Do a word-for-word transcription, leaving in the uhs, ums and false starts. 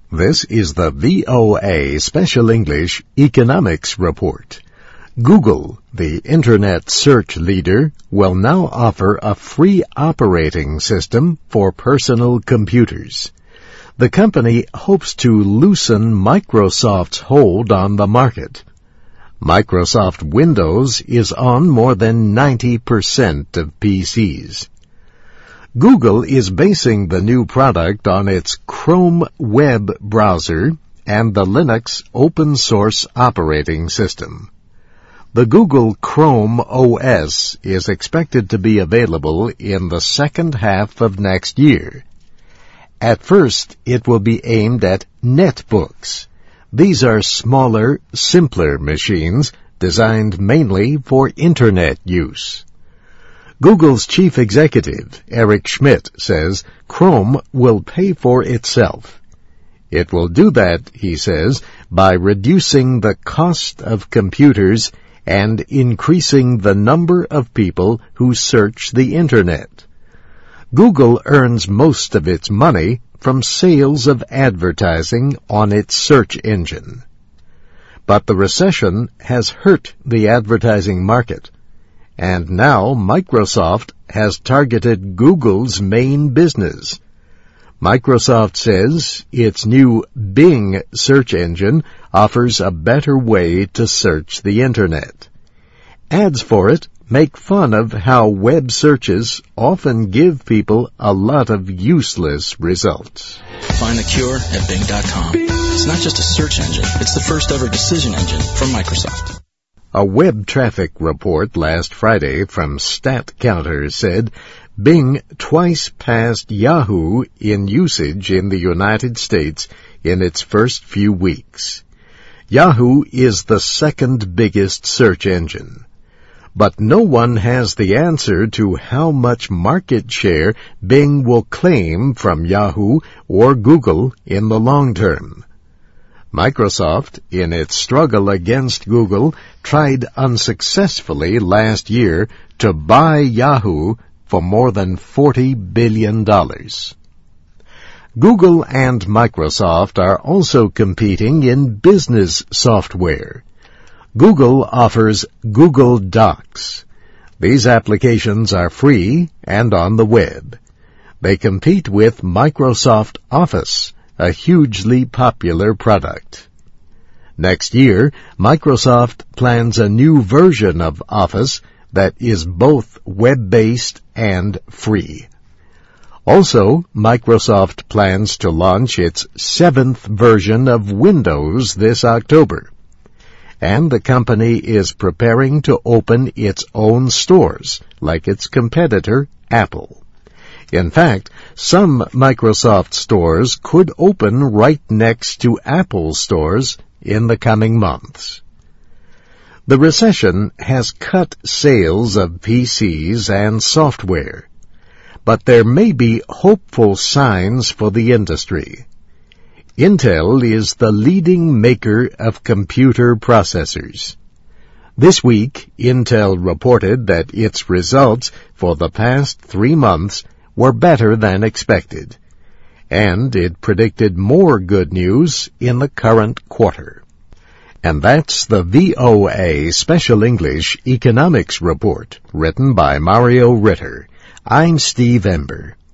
This is the V O A Special English Economics Report. Google, the Internet search leader, will now offer a free operating system for personal computers. The company hopes to loosen Microsoft's hold on the market. Microsoft Windows is on more than ninety percent of P Cs. Google is basing the new product on its Chrome web browser and the Linux open-source operating system. The Google Chrome O S is expected to be available in the second half of next year. At first, it will be aimed at netbooks. These are smaller, simpler machines designed mainly for Internet use. Google's chief executive, Eric Schmidt, says Chrome will pay for itself. It will do that, he says, by reducing the cost of computers and increasing the number of people who search the Internet. Google earns most of its money from sales of advertising on its search engine. But the recession has hurt the advertising market, and now Microsoft has targeted Google's main business. Microsoft says its new Bing search engine offers a better way to search the Internet. Ads for it make fun of how web searches often give people a lot of useless results. Find the cure at Bing dot com. It's not just a search engine, it's the first ever decision engine from Microsoft. A web traffic report last Friday from StatCounter said Bing twice passed Yahoo in usage in the United States in its first few weeks. Yahoo is the second biggest search engine. But no one has the answer to how much market share Bing will claim from Yahoo or Google in the long term. Microsoft, in its struggle against Google, tried unsuccessfully last year to buy Yahoo for more than forty billion dollars. Google and Microsoft are also competing in business software. Google offers Google Docs. These applications are free and on the web. They compete with Microsoft Office, a hugely popular product. Next year, Microsoft plans a new version of Office that is both web-based and free. Also, Microsoft plans to launch its seventh version of Windows this October. And the company is preparing to open its own stores, like its competitor, Apple. In fact, some Microsoft stores could open right next to Apple stores in the coming months. The recession has cut sales of P Cs and software, but there may be hopeful signs for the industry. Intel is the leading maker of computer processors. This week, Intel reported that its results for the past three months were better than expected, and it predicted more good news in the current quarter. And that's the V O A Special English Economics Report, written by Mario Ritter. I'm Steve Ember.